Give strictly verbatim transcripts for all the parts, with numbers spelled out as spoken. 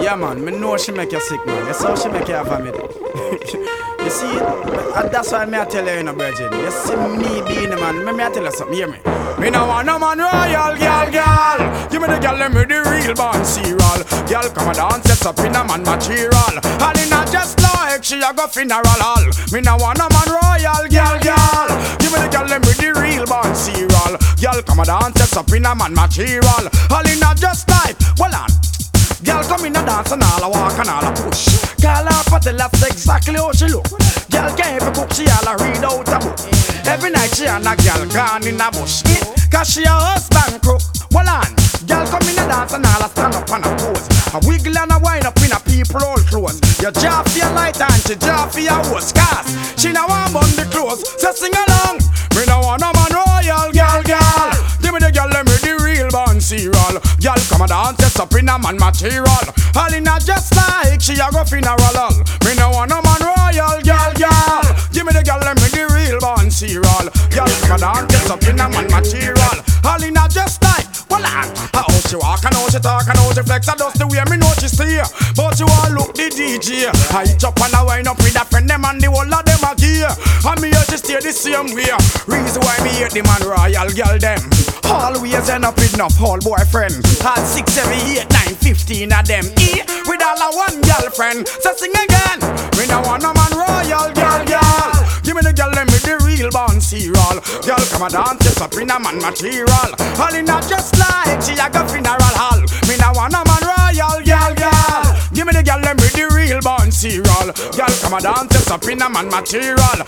Yeah man, me know she make you sick man. That's how she make you have family. You see, and that's why me I tell you, you know, virgin. You see me being a man, me, me I tell you something, hear me. Me no want no man royal, girl, girl. Give me the girl, let me the real born serial. Girl, come and dance, set up in a man material. And it not just like she a go funeral hall. Me no want no man royal, girl, girl. Give me the girl, let me the real born serial. Girl, come and dance, set up in a man material. And it not just like, well on. Girl come in a dance and all a walk and all a push. Girl off a tell us exactly how she look. Girl can't even cook, she all a read out a book. Every night she and a girl gone in a bush. Cause she a husband crook. Well on, girl come in a dance and all a stand up on a pose. A wiggle and a wind up in a people all clothes. Your jaw for your light and she jaw for your host. Cause she no want bun the clothes. So sing along. Me no want no man royal, girl, girl. Give me the girl, let me the real born serial. Girl come and dance, set up in a man material. All in a just like she a go funeral. Me no want no man royal, girl, girl. Give me the girl, let me the real born serial. Girl come and dance, set up in a man material. All in a just like, well on. How she walk and how she talk and how she flex. I just the way me know she stay. But you all look the D J. I chop and I wind up with a friend them and the whole of them a gear. And me here to stay the same way. Reason why me hate the man royal girl them. Always end up with enough whole boyfriend. Had six, seven, eight, nine, fifteen of them. E with all a one girlfriend. So sing again. Me no want no man royal girl, girl. Give me the girl, let me the real born serial. Girl come and dance, just up in a man material. All in a just like she a go funeral hall. Me no want no man royal girl, girl. Give me the girl, let me the real born serial. Girl come and dance, just up in a man material.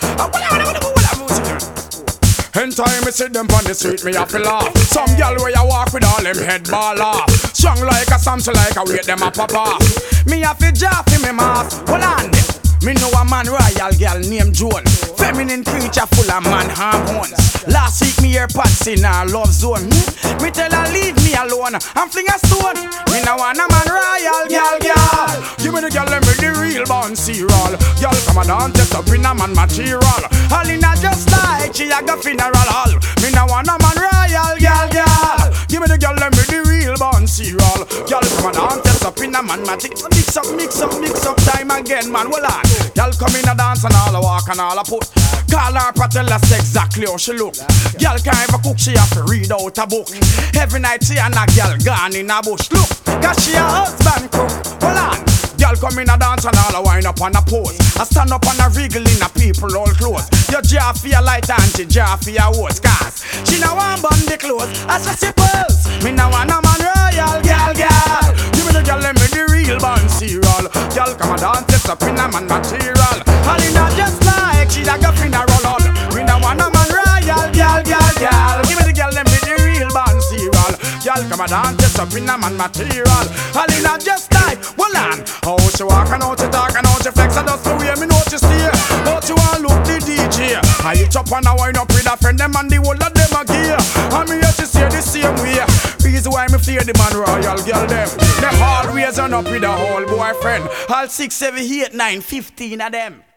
Anytime me see them on the street, me a feel laugh. Some girl where you walk with all them head ball off. Strong like a Samson, like a weight them a pop off. Me a fi jaw fi me mouth. Hold on. Me know a man royal girl named Joan. Feminine creature full of man hormones. Last week me hear Patsy in her love zone. Me tell her leave me alone and fling a stone. Me no want a man royal girl, girl. Give me the girl, let me the real born serial. Girl come and dance, just up in a man material. All in a just like she a go funeral hall. Me no want a man royal girl, girl. Give me the girl, let me the real born serial. Girl come and dance, just up in a man material. Mix up, mix up, mix up time again, man. Well on. Girl come in a dance and all a walk and all a put. Call her pa tell us exactly how she look. Girl can't even cook, she have to read out a book. Every night she and a girl gone in a bush. Look, cause she a husband cook. Hold on. Girl come in a dance and all a wind up on a pose. I stand up and a wriggle in a people all clothes. Your jaw for your light and she jaw for your hose. Cause she no want bun the clothes. As I suppose me no want no man royal girl, girl. Give me the girl, let me the real born serial. Girl come and dance, set up in a man material. All in a just like she a go funeral hall. Me no want no man royal girl, girl, girl. Give me the girl, let me the real born serial. Girl come and dance, set up in a man material. All in a just like, well on. How she walk and how she talk and how she flex. I just the way me know she stay. But you all look the D J. I hit up and I wind up with a friend them and the whole of them a gear. And me here to say the same way. Reason why me fear the man royal girl them. Them always run up with a whole boyfriend. All six, seven, eight, nine, fifteen of them.